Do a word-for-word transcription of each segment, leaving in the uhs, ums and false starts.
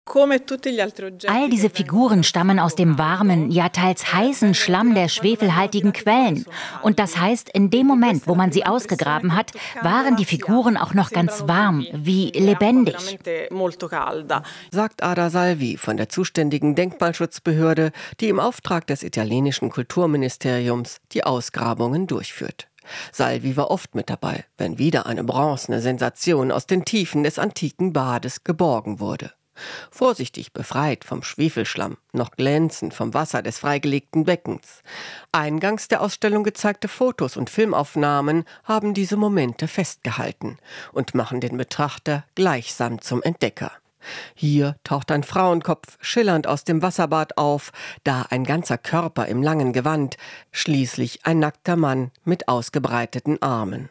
All diese Figuren stammen aus dem warmen, ja teils heißen Schlamm der schwefelhaltigen Quellen. Und das heißt, in dem Moment, wo man sie ausgegraben hat, waren die Figuren auch noch ganz warm, wie lebendig. Sagt Ada Salvi von der zuständigen Denkmalschutzbehörde, die im Auftrag des italienischen Kulturministeriums die Ausgrabungen durchführt. Salvi war oft mit dabei, wenn wieder eine bronzene Sensation aus den Tiefen des antiken Bades geborgen wurde. Vorsichtig befreit vom Schwefelschlamm, noch glänzend vom Wasser des freigelegten Beckens. Eingangs der Ausstellung gezeigte Fotos und Filmaufnahmen haben diese Momente festgehalten und machen den Betrachter gleichsam zum Entdecker. Hier taucht ein Frauenkopf schillernd aus dem Wasserbad auf, da ein ganzer Körper im langen Gewand, schließlich ein nackter Mann mit ausgebreiteten Armen.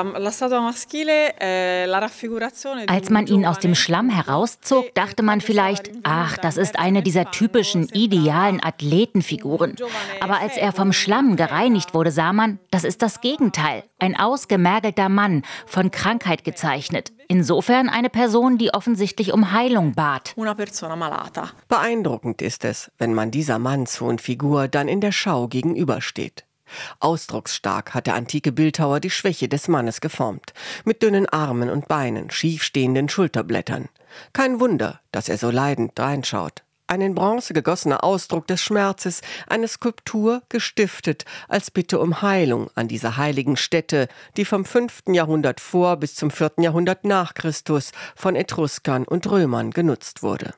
Als man ihn aus dem Schlamm herauszog, dachte man vielleicht, ach, das ist eine dieser typischen, idealen Athletenfiguren. Aber als er vom Schlamm gereinigt wurde, sah man, das ist das Gegenteil. Ein ausgemergelter Mann, von Krankheit gezeichnet. Insofern eine Person, die offensichtlich um Heilung bat. Beeindruckend ist es, wenn man dieser mannshohen Figur dann in der Schau gegenübersteht. Ausdrucksstark hat der antike Bildhauer die Schwäche des Mannes geformt, mit dünnen Armen und Beinen, schief stehenden Schulterblättern. Kein Wunder, dass er so leidend reinschaut. Ein in Bronze gegossener Ausdruck des Schmerzes, eine Skulptur gestiftet als Bitte um Heilung an dieser heiligen Stätte, die vom fünften Jahrhundert vor bis zum vierten Jahrhundert nach Christus von Etruskern und Römern genutzt wurde.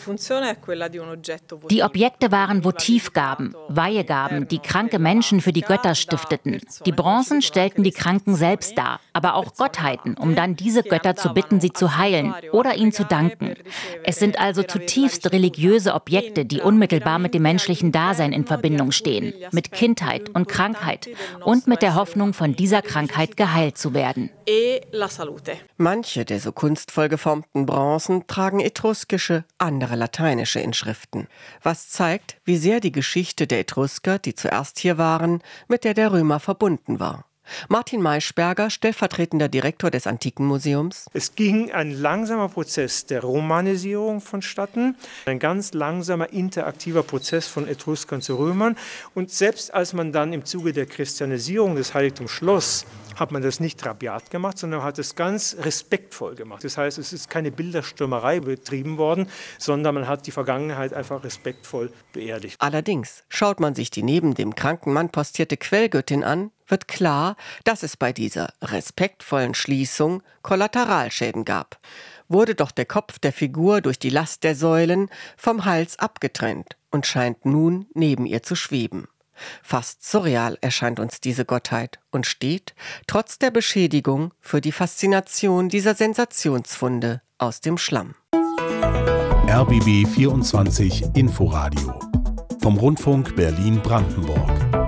Die Objekte waren Votivgaben, Weihegaben, die kranke Menschen für die Götter stifteten. Die Bronzen stellten die Kranken selbst dar, aber auch Gottheiten, um dann diese Götter zu bitten, sie zu heilen oder ihnen zu danken. Es sind also zutiefst religiöse Objekte, die unmittelbar mit dem menschlichen Dasein in Verbindung stehen, mit Kindheit und Krankheit und mit der Hoffnung, von dieser Krankheit geheilt zu werden. Manche der so kunstvoll geformten Bronzen tragen etruskische, andere lateinische Inschriften, was zeigt, wie sehr die Geschichte der Etrusker, die zuerst hier waren, mit der der Römer verbunden war. Martin Maischberger, stellvertretender Direktor des Antikenmuseums. Es ging ein langsamer Prozess der Romanisierung vonstatten, ein ganz langsamer interaktiver Prozess von Etruskern zu Römern. Und selbst als man dann im Zuge der Christianisierung des Heiligtums schloss, hat man das nicht rabiat gemacht, sondern hat es ganz respektvoll gemacht. Das heißt, es ist keine Bilderstürmerei betrieben worden, sondern man hat die Vergangenheit einfach respektvoll beerdigt. Allerdings, schaut man sich die neben dem kranken Mann postierte Quellgöttin an, wird klar, dass es bei dieser respektvollen Schließung Kollateralschäden gab. Wurde doch der Kopf der Figur durch die Last der Säulen vom Hals abgetrennt und scheint nun neben ihr zu schweben. Fast surreal erscheint uns diese Gottheit und steht, trotz der Beschädigung, für die Faszination dieser Sensationsfunde aus dem Schlamm. R B B vierundzwanzig Inforadio vom Rundfunk Berlin-Brandenburg.